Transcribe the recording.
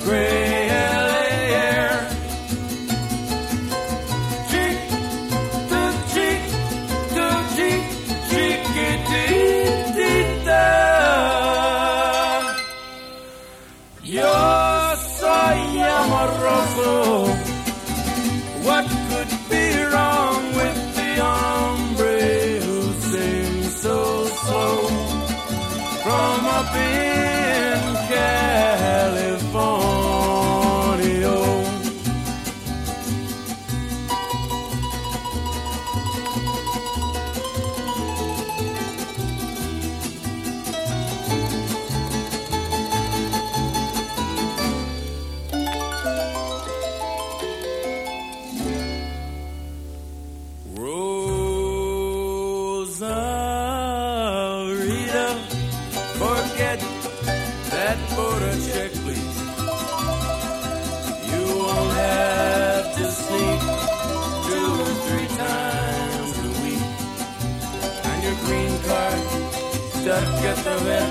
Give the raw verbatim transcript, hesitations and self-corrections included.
gray L A air. Cheek to cheek to cheek, cheekity-tita. Yo soy amoroso. What could be wrong with the hombre who sings so slow from up in California? Rosarita, forget that border check, please. You won't have to sneak two or three times a week. And your green card stuck at the